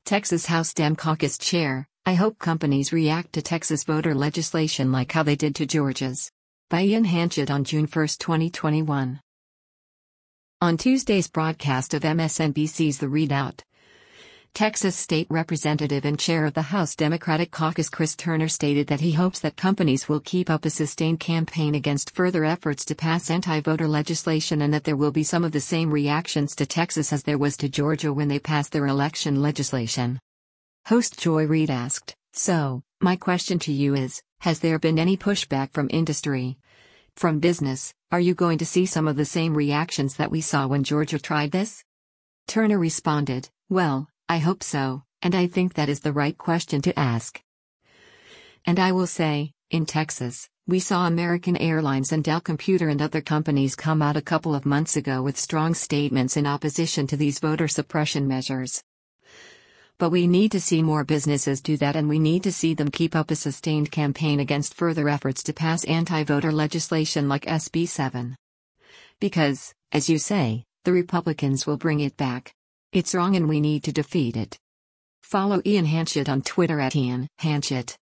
Texas House Dem Caucus Chair, I hope companies react to Texas voter legislation like how they did to Georgia's. By Ian Hanchett on June 1, 2021. On Tuesday's broadcast of MSNBC's The Readout, Texas State Representative and Chair of the House Democratic Caucus Chris Turner stated that he hopes that companies will keep up a sustained campaign against further efforts to pass anti-voter legislation and that there will be some of the same reactions to Texas as there was to Georgia when they passed their election legislation. Host Joy Reid asked, "So, my question to you is, has there been any pushback from industry? From business, are you going to see some of the same reactions that we saw when Georgia tried this?" Turner responded, "Well, I hope so, and I think that is the right question to ask. And I will say, in Texas, we saw American Airlines and Dell Computer and other companies come out a couple of months ago with strong statements in opposition to these voter suppression measures. But we need to see more businesses do that, and we need to see them keep up a sustained campaign against further efforts to pass anti-voter legislation like SB 7. Because, as you say, the Republicans will bring it back. It's wrong and we need to defeat it." Follow Ian Hanchett on Twitter @IanHanchett.